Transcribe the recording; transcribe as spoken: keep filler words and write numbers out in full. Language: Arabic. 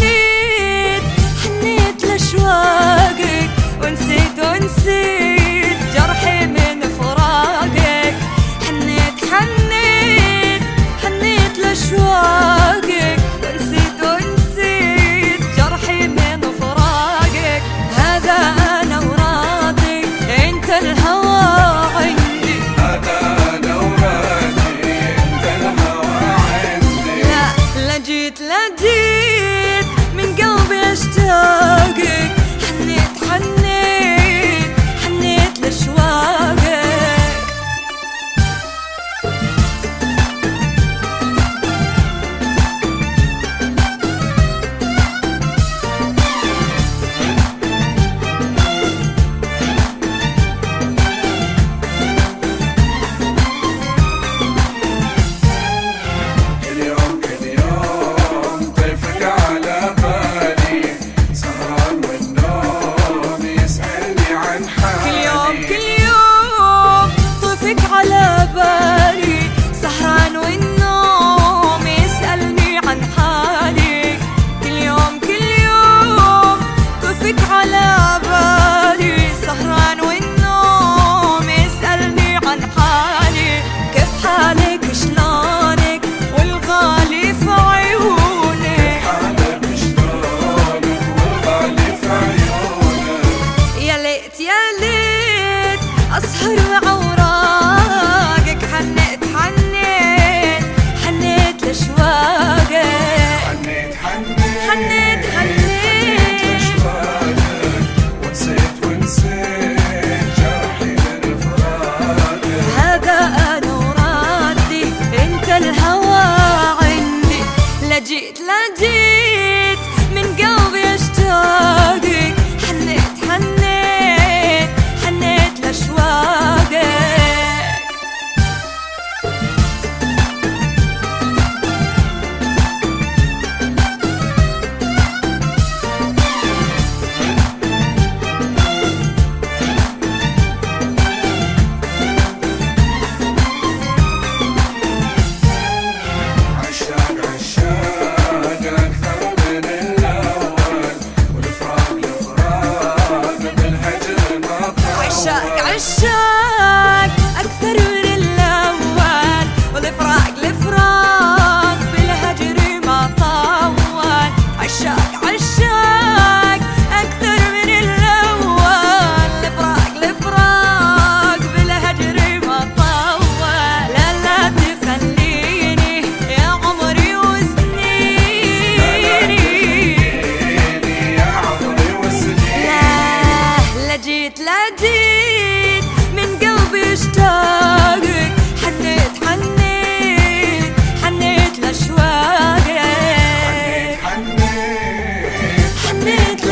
حنيت حنيت لأشواقك، ونسيت ونسيت جرحي من فراقك. حنيت حنيت حنيت لأشواقك، ونسيت ونسيت جرحي من فراقك. هذا أنا وراضي، أنت الهوى عندي. هذا أنا وراضي، أنت الهوى عندي. لا لا جيت لا جيت من قلبي أشتاقك. حنيت حنيت حنيت لأشواقك. أسهر وأوراقك. حنيت حنيت حنيت لأشواقك. حنيت حنيت حنيت حنيت لأشواقك، ونسيت ونسيت جرحي من فراقك. هذا أنا وراضي، أنت الهوى عندي. لا جيت لا جيت من قلبي أشتاقك. حنيت حنيت حنيت لأشواقك. عشاق عشاق أكثر من الأول، والفراق الفراق بالهجر ما طول. عشاق عشاق أكثر من الأول، والفراق الفراق بالهجر ما طول. عشاق عشاق أكثر من الأول، الفراق الفراق بالهجر ما طول. لا لا تخليني يا عمري وسنيني. يا عمري وسنيني. لا لا جيت لا جيت من قلبي اشتاقك. حنيت حنيت حنيت لأشواقك. حنيت حنيت حنيت